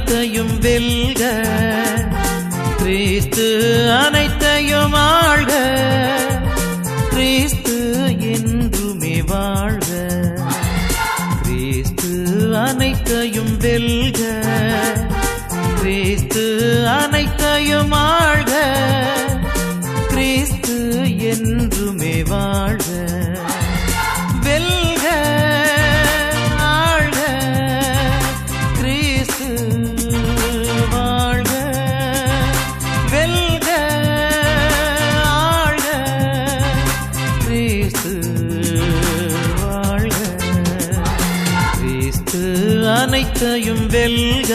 அனைத்தையும் வெல்க, கிறிஸ்து அனைத்தையும் ஆள்க, கிறிஸ்து என்றுமே வாழ்க. கிறிஸ்து அனைத்தையும் வெல்க, கிறிஸ்து அனைத்தையும் ஆள்க, கிறிஸ்து என்றுமே வாழ்க. வெல்க ஆள்க கிறிஸ்து வாழ்க, வெல்க ஆள்க கிறிஸ்து வாழ்க. கிறிஸ்து அனைத்தையும் வெல்க.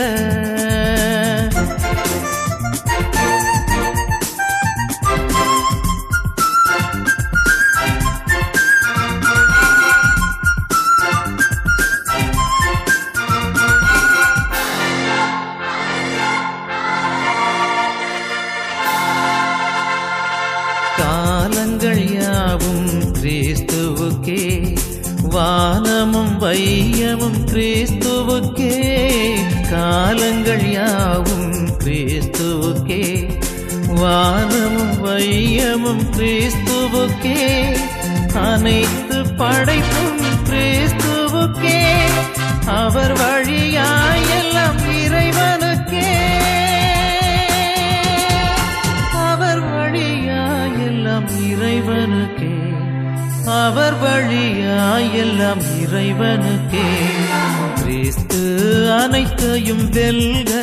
காலங்கள் யாவும் கிறிஸ்துவுக்கே, வானமும் வையமும் கிறிஸ்துவுக்கே. காலங்கள் யாவும் கிறிஸ்துவுக்கே, வானமும் வையமும் கிறிஸ்துவுக்கே. அனைத்து படைப்பும் கிறிஸ்துவுக்கே, அவர் வழியாய் எல்லாம் இறைவனுக்கே. அவர் வழியாய் எல்லாம் இறைவனுக்கே, அவர் வழியாய் எல்லாம் இறைவனுக்கே. கிறிஸ்து அனைத்தையும் வெல்க.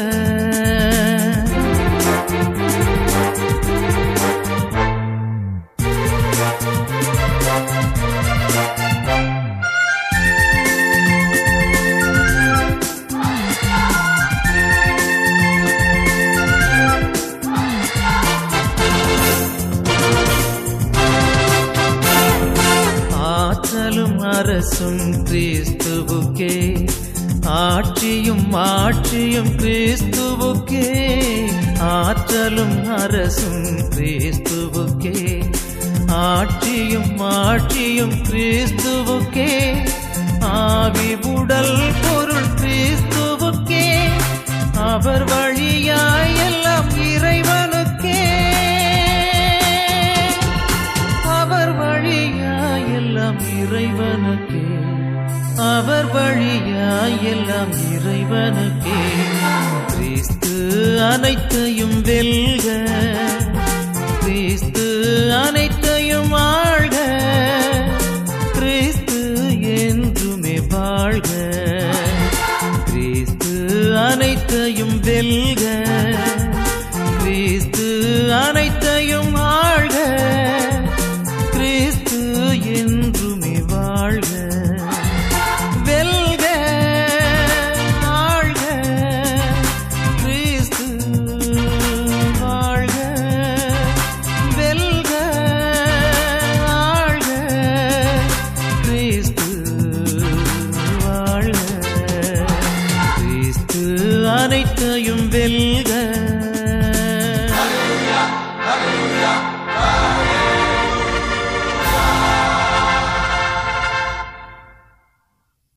ஆற்றலும் அரசும் கிறிஸ்துவுக்கே, ஆட்சியும் மாட்சியும் கிறிஸ்துவுக்கே. ஆற்றலும் அரசும் கிறிஸ்துவுக்கே, ஆட்சியும் மாட்சியும் கிறிஸ்துவுக்கே. ஆவி உடல் பொருள் கிறிஸ்துவுக்கே, அவர் வழியாய் எல்லாம் இறைவனுக்கே. அவர் வழியாய் எல்லாம் இறைவனுக்கே, அவர் வழியாய் எல்லாம் இறைவனுக்கே. கிறிஸ்து அனைத்தையும் வெல்க, கிறிஸ்து அனைத்தையும் ஆள்க, கிறிஸ்து என்றுமே வாழ்க. கிறிஸ்து அனைத்தையும் வெல்க, கிறிஸ்து அனைத்தையும் ஆள்க, கிறிஸ்து